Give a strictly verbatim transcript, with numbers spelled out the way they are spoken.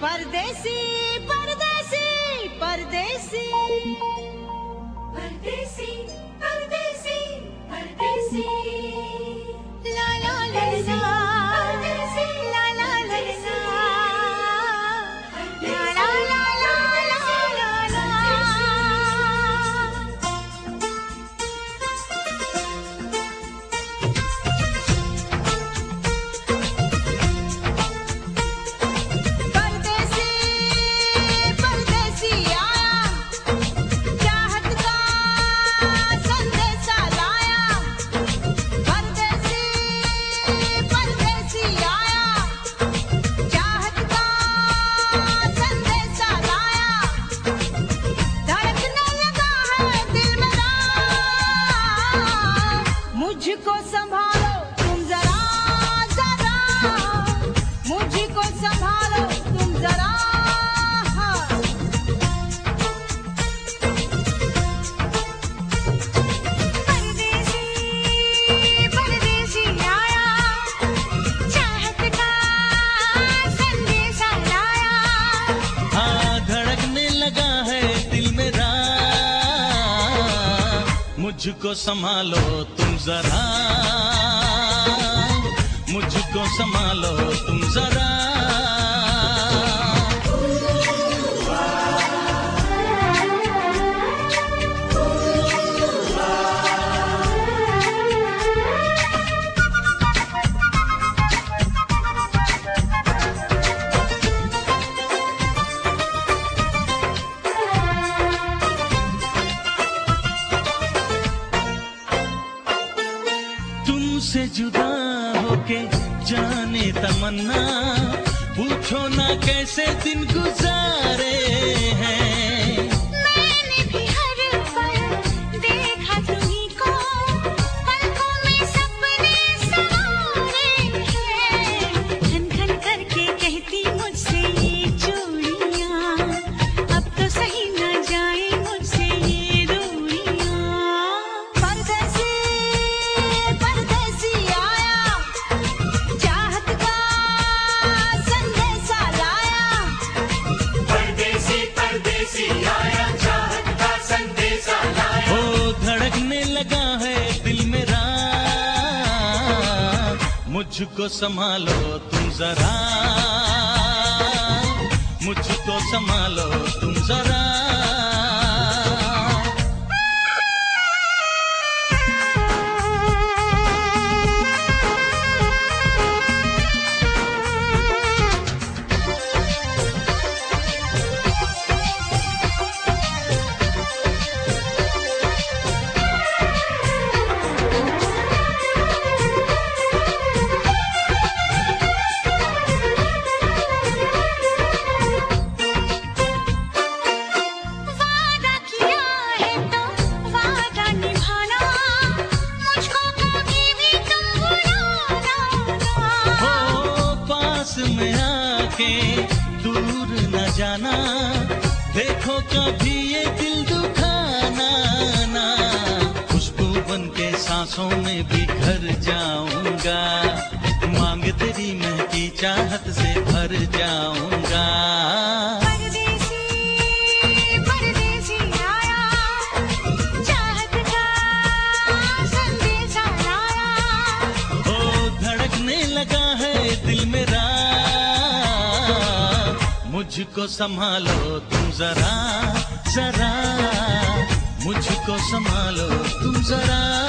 परदेसी परदेसी परदेसी परदेसी परदेसी परदेसी ला ला ला ला परदेसी ला ला ला ला ला ला ला ला ला परदेसी परदेसी आया चाहत का संदेशा लाया परदेसी परदेसी आया चाहत का संदेशा लाया धड़कने लगा है दिल मेरा मुझको संभालो तुम जरा जरा मुझको संभालो तुम जरा परदेसी परदेसी आया चाहत का संदेशा लाया हाँ धड़कने लगा है दिल मेरा मुझको संभालो तुम जरा मुझको संभालो तुम जरा तुमसे जुदा होके जाने तमन्ना पूछो ना कैसे दिन गुजारे हैं मैंने भी हर पल देखा तुम्हीं को पलकों में सपने सवारे हैं खन खन करके कहती मुझसे ये चूड़ियां अब तो सही न जाए मुझसे ये दूरियां परदेसी परदेसी आया चाहत का संदेशा लाया परदेसी परदेसी आया चाहत का संदेशा लाया ओ धड़कने लगा है दिल मेरा मुझको संभालो तुम जरा मुझको संभालो तुम जरा वादा किया है तो वादा निभाना मुझको कभी भी तुम भुलाना हो पास में आके दूर न जाना देखो कभी ये दिल दुखाना ना खुशबू बन के सांसों में भी घर जाऊंगा मांग तेरी महकी चाहत से भर जाऊंगा परदेसी परदेसी आया चाहत का संदेशा लाया ओ धड़कने लगा है दिल मेरा मुझको संभालो तुम जरा जरा मुझको संभालो तुम जरा